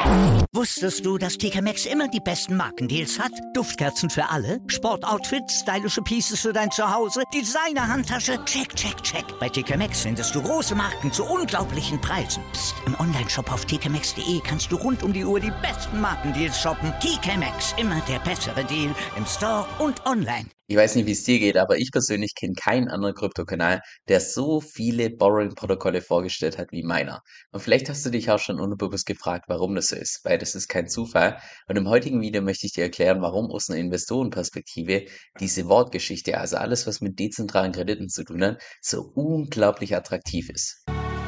Wusstest du, dass TK Maxx immer die besten Markendeals hat? Duftkerzen für alle, Sportoutfits, stylische Pieces für dein Zuhause, Designer-Handtasche, check, check, check. Bei TK Maxx findest du große Marken zu unglaublichen Preisen. Psst. Im Onlineshop auf tkmaxx.de kannst du rund um die Uhr die besten Markendeals shoppen. TK Maxx, immer der bessere Deal im Store und online. Ich weiß nicht, wie es dir geht, aber ich persönlich kenne keinen anderen Kryptokanal, der so viele Borrowing-Protokolle vorgestellt hat wie meiner. Und vielleicht hast du dich auch schon unbewusst gefragt, warum das so ist, weil das ist kein Zufall. Und im heutigen Video möchte ich dir erklären, warum aus einer Investorenperspektive diese Wortgeschichte, also alles, was mit dezentralen Krediten zu tun hat, so unglaublich attraktiv ist.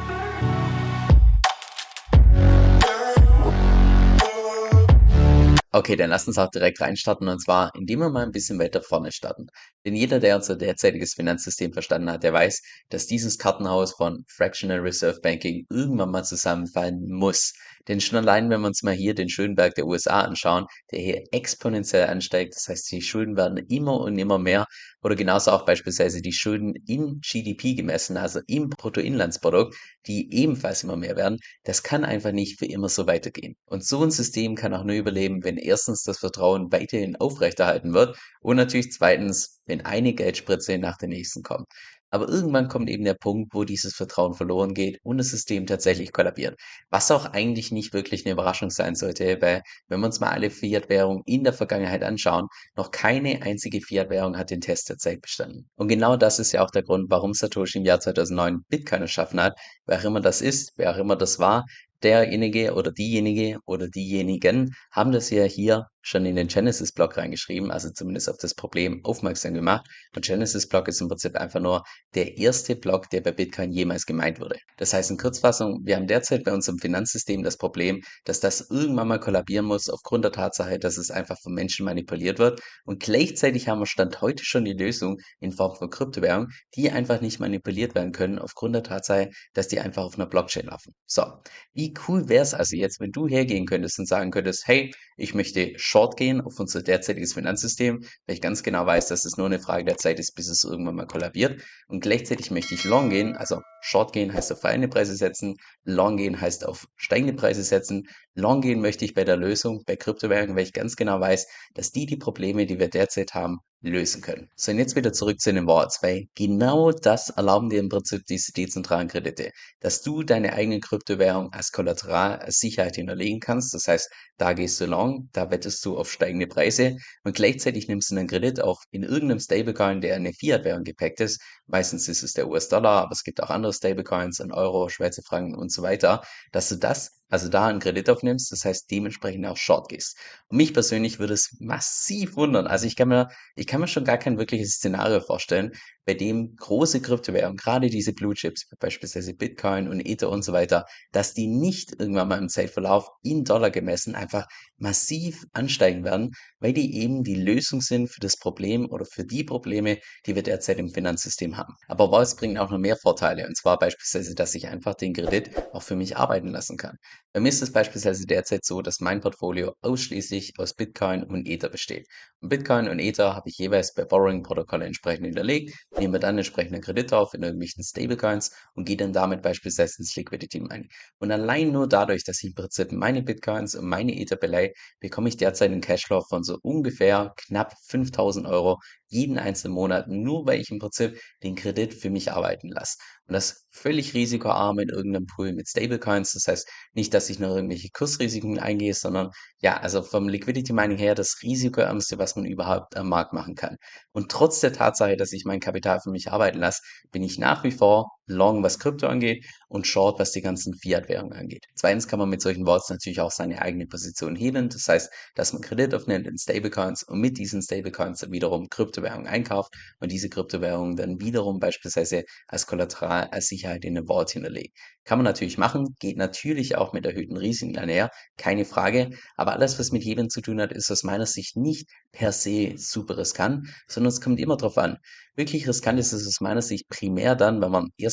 Okay, dann lass uns auch direkt reinstarten und zwar, indem wir mal ein bisschen weiter vorne starten. Denn jeder, der unser derzeitiges Finanzsystem verstanden hat, der weiß, dass dieses Kartenhaus von Fractional Reserve Banking irgendwann mal zusammenfallen muss. Denn schon allein, wenn wir uns mal hier den Schuldenberg der USA anschauen, der hier exponentiell ansteigt, das heißt, die Schulden werden immer und immer mehr oder genauso auch beispielsweise die Schulden in GDP gemessen, also im Bruttoinlandsprodukt, die ebenfalls immer mehr werden, das kann einfach nicht für immer so weitergehen. Und so ein System kann auch nur überleben, wenn erstens das Vertrauen weiterhin aufrechterhalten wird und natürlich zweitens, wenn eine Geldspritze nach der nächsten kommt. Aber irgendwann kommt eben der Punkt, wo dieses Vertrauen verloren geht und das System tatsächlich kollabiert. Was auch eigentlich nicht wirklich eine Überraschung sein sollte, weil wenn wir uns mal alle Fiat-Währungen in der Vergangenheit anschauen, noch keine einzige Fiat-Währung hat den Test der Zeit bestanden. Und genau das ist ja auch der Grund, warum Satoshi im Jahr 2009 Bitcoin erschaffen hat. Wer auch immer das ist, wer auch immer das war, derjenige oder diejenigen haben das ja hier schon in den Genesis-Block reingeschrieben, also zumindest auf das Problem aufmerksam gemacht. Und Genesis-Block ist im Prinzip einfach nur der erste Block, der bei Bitcoin jemals gemeint wurde. Das heißt in Kurzfassung, wir haben derzeit bei unserem Finanzsystem das Problem, dass das irgendwann mal kollabieren muss aufgrund der Tatsache, dass es einfach von Menschen manipuliert wird. Und gleichzeitig haben wir Stand heute schon die Lösung in Form von Kryptowährungen, die einfach nicht manipuliert werden können aufgrund der Tatsache, dass die einfach auf einer Blockchain laufen. So, wie cool wäre es also jetzt, wenn du hergehen könntest und sagen könntest, hey, ich möchte Short gehen auf unser derzeitiges Finanzsystem, weil ich ganz genau weiß, dass es nur eine Frage der Zeit ist, bis es irgendwann mal kollabiert. Und gleichzeitig möchte ich Long gehen, also Short gehen heißt auf fallende Preise setzen, Long gehen heißt auf steigende Preise setzen. Long gehen möchte ich bei der Lösung, bei Kryptowährungen, weil ich ganz genau weiß, dass die Probleme, die wir derzeit haben, lösen können. So, und jetzt wieder zurück zu den Wallets, weil genau das erlauben dir im Prinzip diese dezentralen Kredite, dass du deine eigene Kryptowährung als Kollateral, als Sicherheit hinterlegen kannst. Das heißt, da gehst du long, da wettest du auf steigende Preise und gleichzeitig nimmst du einen Kredit auch in irgendeinem Stablecoin, der eine Fiat-Währung gepackt ist. Meistens ist es der US-Dollar, aber es gibt auch andere Stablecoins in Euro, Schweizer Franken und so weiter, dass du das, also da einen Kredit aufnimmst, das heißt dementsprechend auch Short gehst. Und mich persönlich würde es massiv wundern. Also ich kann mir schon gar kein wirkliches Szenario vorstellen, bei dem große Kryptowährungen, gerade diese Blue Chips, beispielsweise Bitcoin und Ether und so weiter, dass die nicht irgendwann mal im Zeitverlauf in Dollar gemessen einfach massiv ansteigen werden, weil die eben die Lösung sind für das Problem oder für die Probleme, die wir derzeit im Finanzsystem haben. Aber Wallets bringen auch noch mehr Vorteile, und zwar beispielsweise, dass ich einfach den Kredit auch für mich arbeiten lassen kann. Bei mir ist es beispielsweise derzeit so, dass mein Portfolio ausschließlich aus Bitcoin und Ether besteht. Und Bitcoin und Ether habe ich jeweils bei Borrowing-Protokolle entsprechend hinterlegt, nehme dann entsprechende Kredite auf in irgendwelchen Stablecoins und gehe dann damit beispielsweise ins Liquidity Mining. Und allein nur dadurch, dass ich im Prinzip meine Bitcoins und meine Ether beleihe, bekomme ich derzeit einen Cashflow von so ungefähr knapp 5.000 € jeden einzelnen Monat, nur weil ich im Prinzip den Kredit für mich arbeiten lasse. Und das völlig risikoarm in irgendeinem Pool mit Stablecoins. Das heißt nicht, dass ich noch irgendwelche Kursrisiken eingehe, sondern ja, also vom Liquidity Mining her das risikoärmste, was man überhaupt am Markt machen kann. Und trotz der Tatsache, dass ich mein Kapital für mich arbeiten lasse, bin ich nach wie vor long, was Krypto angeht und short, was die ganzen Fiat-Währungen angeht. Zweitens kann man mit solchen Vaults natürlich auch seine eigene Position heben. Das heißt, dass man Kredit aufnimmt in Stablecoins und mit diesen Stablecoins dann wiederum Kryptowährungen einkauft und diese Kryptowährungen dann wiederum beispielsweise als Kollateral, als Sicherheit in eine Vault hinterlegt. Kann man natürlich machen, geht natürlich auch mit erhöhten Risiken einher, keine Frage. Aber alles, was mit jedem zu tun hat, ist aus meiner Sicht nicht per se super riskant, sondern es kommt immer drauf an. Wirklich riskant ist es aus meiner Sicht primär dann, wenn man erstens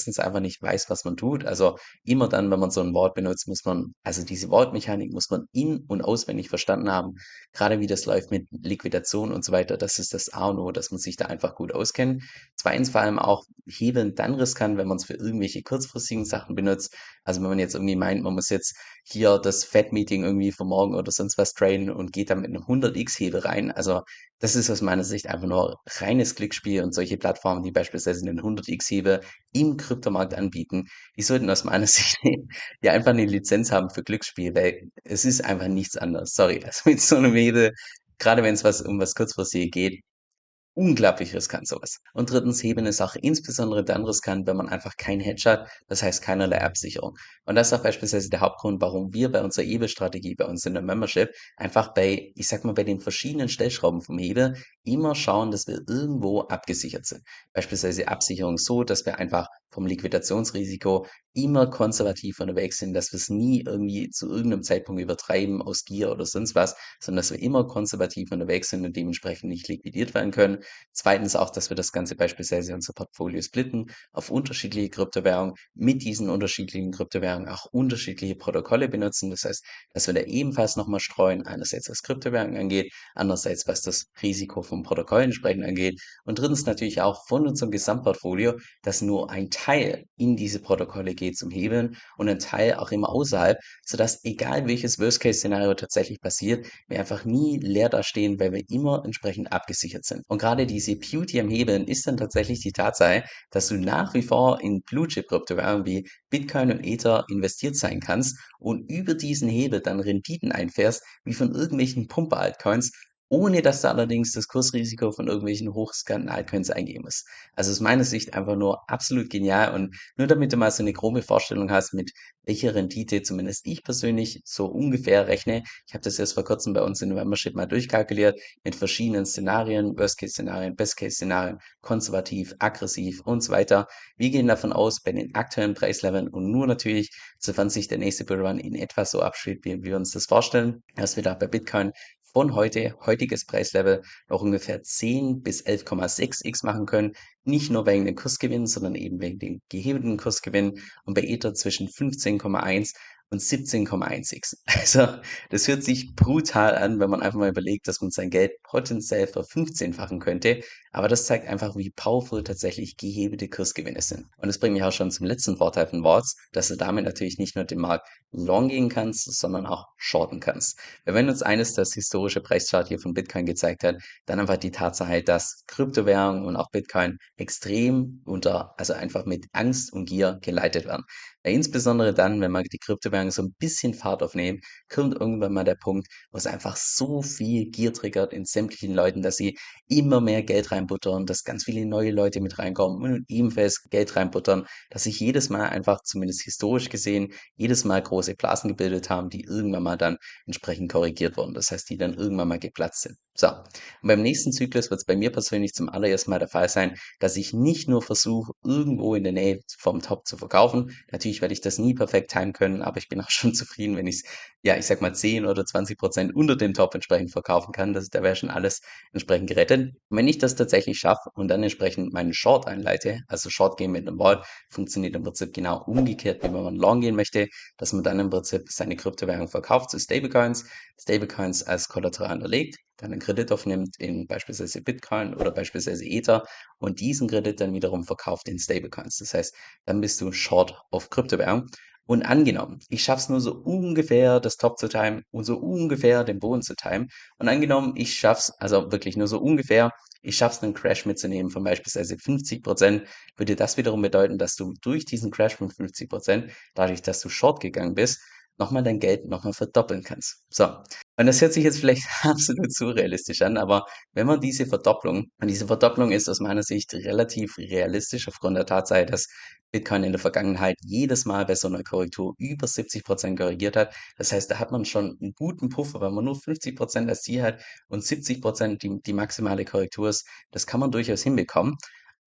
meistens einfach nicht weiß, was man tut. Also immer dann, wenn man so ein Wort benutzt, muss man, also diese Wortmechanik muss man in- und auswendig verstanden haben. Gerade wie das läuft mit Liquidation und so weiter, das ist das A und O, dass man sich da einfach gut auskennt. Zweitens vor allem auch Hebeln dann riskant, wenn man es für irgendwelche kurzfristigen Sachen benutzt. Also wenn man jetzt irgendwie meint, man muss jetzt hier das Fed-Meeting irgendwie für morgen oder sonst was traden und geht dann mit einem 100x-Hebel rein. Also das ist aus meiner Sicht einfach nur reines Glücksspiel, und solche Plattformen, die beispielsweise einen 100x-Hebel im Kryptomarkt anbieten, die sollten aus meiner Sicht ja einfach eine Lizenz haben für Glücksspiel, weil es ist einfach nichts anderes. Sorry, also mit so einem Hebel, gerade wenn es um was Kurzfristiges geht, unglaublich riskant sowas. Und drittens, Hebeln ist auch insbesondere dann riskant, wenn man einfach kein Hedge hat, das heißt keinerlei Absicherung. Und das ist auch beispielsweise der Hauptgrund, warum wir bei unserer Hebelstrategie, bei uns in der Membership, einfach bei, ich sag mal, bei den verschiedenen Stellschrauben vom Hebel immer schauen, dass wir irgendwo abgesichert sind. Beispielsweise Absicherung so, dass wir einfach vom Liquidationsrisiko immer konservativ unterwegs sind, dass wir es nie irgendwie zu irgendeinem Zeitpunkt übertreiben aus Gier oder sonst was, sondern dass wir immer konservativ unterwegs sind und dementsprechend nicht liquidiert werden können. Zweitens auch, dass wir das Ganze beispielsweise unser Portfolio splitten auf unterschiedliche Kryptowährungen, mit diesen unterschiedlichen Kryptowährungen auch unterschiedliche Protokolle benutzen. Das heißt, dass wir da ebenfalls nochmal streuen, einerseits was Kryptowährungen angeht, andererseits was das Risiko vom Protokoll entsprechend angeht, und drittens natürlich auch von unserem Gesamtportfolio, dass nur ein Teil in diese Protokolle geht zum Hebeln und ein Teil auch immer außerhalb, sodass egal welches Worst-Case-Szenario tatsächlich passiert, wir einfach nie leer dastehen, weil wir immer entsprechend abgesichert sind. Und gerade diese Beauty am Hebeln ist dann tatsächlich die Tatsache, dass du nach wie vor in Blue-Chip-Kryptowährungen wie Bitcoin und Ether investiert sein kannst und über diesen Hebel dann Renditen einfährst, wie von irgendwelchen Pumper-Altcoins, ohne dass du allerdings das Kursrisiko von irgendwelchen hochriskanten Altcoins eingehen musst. Also aus meiner Sicht einfach nur absolut genial, und nur damit du mal so eine grobe Vorstellung hast, mit welcher Rendite zumindest ich persönlich so ungefähr rechne. Ich habe das erst vor kurzem bei uns in der Membership mal durchkalkuliert mit verschiedenen Szenarien, Worst-Case-Szenarien, Best-Case-Szenarien, konservativ, aggressiv und so weiter. Wir gehen davon aus, bei den aktuellen Preisleveln und nur natürlich, sofern sich der nächste Bullrun in etwa so abspielt, wie wir uns das vorstellen, dass wir da bei Bitcoin von heute, heutiges Preislevel, noch ungefähr 10 bis 11,6x machen können. Nicht nur wegen dem Kursgewinn, sondern eben wegen dem gehebelten Kursgewinn, und bei Ether zwischen 15,1 und 17,1x. Also das hört sich brutal an, wenn man einfach mal überlegt, dass man sein Geld potenziell ver 15-fachen könnte. Aber das zeigt einfach, wie powerful tatsächlich gehebelte Kursgewinne sind. Und das bringt mich auch schon zum letzten Vorteil von Warts, dass du damit natürlich nicht nur den Markt long gehen kannst, sondern auch shorten kannst. Weil wenn uns eines das historische Preischart hier von Bitcoin gezeigt hat, dann einfach die Tatsache, dass Kryptowährungen und auch Bitcoin extrem unter, also einfach mit Angst und Gier geleitet werden. Ja, insbesondere dann, wenn mal die Kryptowährungen so ein bisschen Fahrt aufnehmen, kommt irgendwann mal der Punkt, wo es einfach so viel Gier triggert in sämtlichen Leuten, dass sie immer mehr Geld reinbuttern, dass ganz viele neue Leute mit reinkommen und ebenfalls Geld reinbuttern, dass sich jedes Mal einfach, zumindest historisch gesehen, jedes Mal große Blasen gebildet haben, die irgendwann mal dann entsprechend korrigiert wurden. Das heißt, die dann irgendwann mal geplatzt sind. So, und beim nächsten Zyklus wird es bei mir persönlich zum allerersten Mal der Fall sein, dass ich nicht nur versuche, irgendwo in der Nähe vom Top zu verkaufen. Natürlich werde ich das nie perfekt timen können, aber ich bin auch schon zufrieden, wenn ich es, ja, ich sag mal 10 oder 20% unter dem Top entsprechend verkaufen kann. Da wäre schon alles entsprechend gerettet. Und wenn ich das tatsächlich schaffe und dann entsprechend meinen Short einleite, also Short gehen mit einem Wall, funktioniert im Prinzip genau umgekehrt, wie wenn man Long gehen möchte, dass man dann im Prinzip seine Kryptowährung verkauft zu Stablecoins, Stablecoins als Kollateral hinterlegt, dann einen Kredit aufnimmt in beispielsweise Bitcoin oder beispielsweise Ether und diesen Kredit dann wiederum verkauft in Stablecoins. Das heißt, dann bist du Short auf Kryptowährung. Und angenommen, ich schaffe es nur so ungefähr, das Top zu timen und so ungefähr den Boden zu timen. Und angenommen, ich schaffe es, also wirklich nur so ungefähr, ich schaffe es, einen Crash mitzunehmen von beispielsweise 50%, würde das wiederum bedeuten, dass du durch diesen Crash von 50%, dadurch, dass du Short gegangen bist, nochmal dein Geld nochmal verdoppeln kannst. So, und das hört sich jetzt vielleicht absolut surrealistisch an, aber wenn man diese Verdopplung, und diese Verdopplung ist aus meiner Sicht relativ realistisch aufgrund der Tatsache, dass Bitcoin in der Vergangenheit jedes Mal bei so einer Korrektur über 70% korrigiert hat. Das heißt, da hat man schon einen guten Puffer, wenn man nur 50% als Ziel hat und 70% die maximale Korrektur ist. Das kann man durchaus hinbekommen.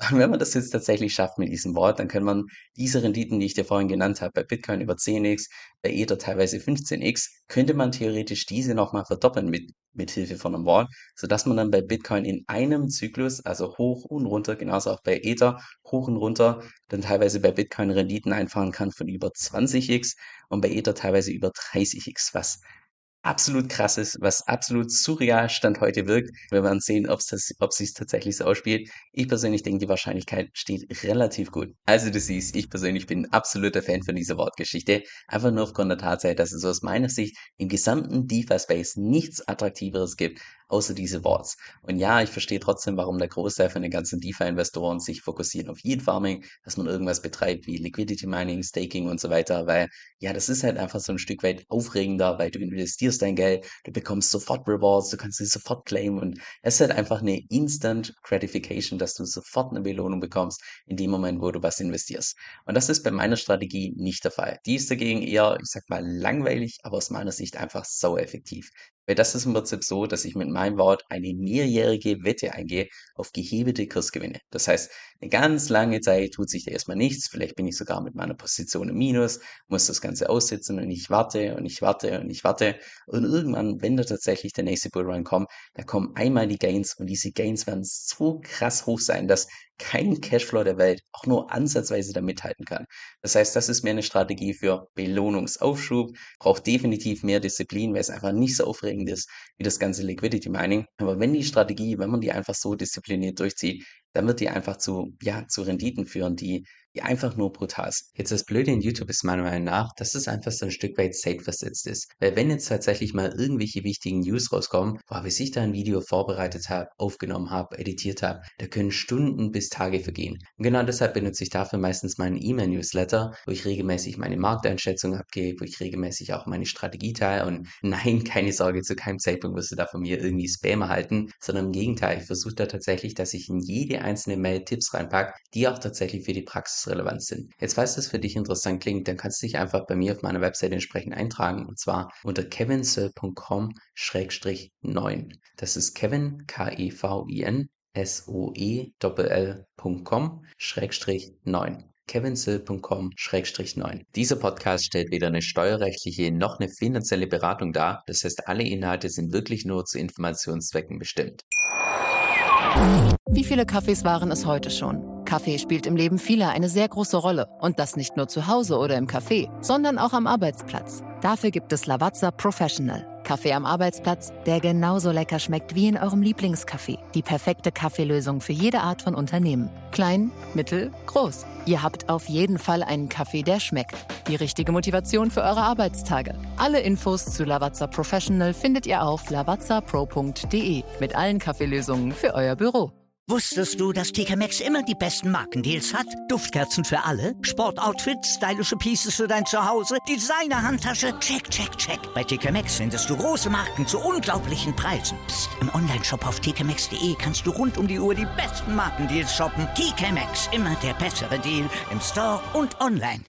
Und wenn man das jetzt tatsächlich schafft mit diesem Vault, dann kann man diese Renditen, die ich dir vorhin genannt habe, bei Bitcoin über 10x, bei Ether teilweise 15x, könnte man theoretisch diese nochmal verdoppeln mit Hilfe von einem Vault, sodass man dann bei Bitcoin in einem Zyklus, also hoch und runter, genauso auch bei Ether, hoch und runter, dann teilweise bei Bitcoin Renditen einfahren kann von über 20x und bei Ether teilweise über 30x, was absolut krass ist, was absolut surreal Stand heute wirkt. Wir werden sehen, ob sich's tatsächlich so ausspielt. Ich persönlich denke, die Wahrscheinlichkeit steht relativ gut. Also du siehst, ich persönlich bin ein absoluter Fan von dieser Wortgeschichte. Einfach nur aufgrund der Tatsache, dass es aus meiner Sicht im gesamten DeFi-Space nichts Attraktiveres gibt, außer diese Worts. Und ja, ich verstehe trotzdem, warum der Großteil von den ganzen DeFi-Investoren sich fokussieren auf Yield Farming, dass man irgendwas betreibt wie Liquidity Mining, Staking und so weiter, weil ja, das ist halt einfach so ein Stück weit aufregender, weil du investierst dein Geld, du bekommst sofort Rewards, du kannst sie sofort claimen und es ist halt einfach eine Instant Gratification, dass du sofort eine Belohnung bekommst in dem Moment, wo du was investierst. Und das ist bei meiner Strategie nicht der Fall. Die ist dagegen eher, ich sag mal, langweilig, aber aus meiner Sicht einfach sau effektiv. Weil das ist im Prinzip so, dass ich mit meinem Wort eine mehrjährige Wette eingehe auf gehebelte Kursgewinne. Das heißt, eine ganz lange Zeit tut sich da erstmal nichts. Vielleicht bin ich sogar mit meiner Position im Minus, muss das Ganze aussitzen und ich warte und ich warte und ich warte. Und irgendwann, wenn da tatsächlich der nächste Bullrun kommt, da kommen einmal die Gains und diese Gains werden so krass hoch sein, dass kein Cashflow der Welt auch nur ansatzweise da mithalten kann. Das heißt, das ist mehr eine Strategie für Belohnungsaufschub, braucht definitiv mehr Disziplin, weil es einfach nicht so aufregend ist wie das ganze Liquidity Mining. Aber wenn man die einfach so diszipliniert durchzieht, dann wird die einfach zu Renditen führen, die einfach nur brutal sind. Jetzt das Blöde in YouTube ist meiner Meinung nach, dass es einfach so ein Stück weit zeitversetzt ist. Weil wenn jetzt tatsächlich mal irgendwelche wichtigen News rauskommen, bis ich da ein Video vorbereitet habe, aufgenommen habe, editiert habe, da können Stunden bis Tage vergehen. Und genau deshalb benutze ich dafür meistens meinen E-Mail-Newsletter, wo ich regelmäßig meine Markteinschätzung abgebe, wo ich regelmäßig auch meine Strategie teile. Und nein, keine Sorge, zu keinem Zeitpunkt wirst du da von mir irgendwie Spam erhalten, sondern im Gegenteil, ich versuche da tatsächlich, dass ich in jede einzelne Mail Tipps reinpacke, die auch tatsächlich für die Praxis relevant sind. Jetzt, falls das für dich interessant klingt, dann kannst du dich einfach bei mir auf meiner Webseite entsprechend eintragen, und zwar unter kevinsoe.com/9. Das ist Kevin, Kevin, soell.com/9. kevinsill.com/9. Dieser Podcast stellt weder eine steuerrechtliche noch eine finanzielle Beratung dar. Das heißt, alle Inhalte sind wirklich nur zu Informationszwecken bestimmt. Wie viele Kaffees waren es heute schon? Kaffee spielt im Leben vieler eine sehr große Rolle. Und das nicht nur zu Hause oder im Café, sondern auch am Arbeitsplatz. Dafür gibt es Lavazza Professional. Kaffee am Arbeitsplatz, der genauso lecker schmeckt wie in eurem Lieblingscafé. Die perfekte Kaffeelösung für jede Art von Unternehmen. Klein, mittel, groß. Ihr habt auf jeden Fall einen Kaffee, der schmeckt. Die richtige Motivation für eure Arbeitstage. Alle Infos zu Lavazza Professional findet ihr auf lavazzapro.de mit allen Kaffeelösungen für euer Büro. Wusstest du, dass TK Maxx immer die besten Markendeals hat? Duftkerzen für alle, Sportoutfits, stylische Pieces für dein Zuhause, Designer-Handtasche, check, check, check. Bei TK Maxx findest du große Marken zu unglaublichen Preisen. Psst. Im Onlineshop auf tkmaxx.de kannst du rund um die Uhr die besten Markendeals shoppen. TK Maxx, immer der bessere Deal im Store und online.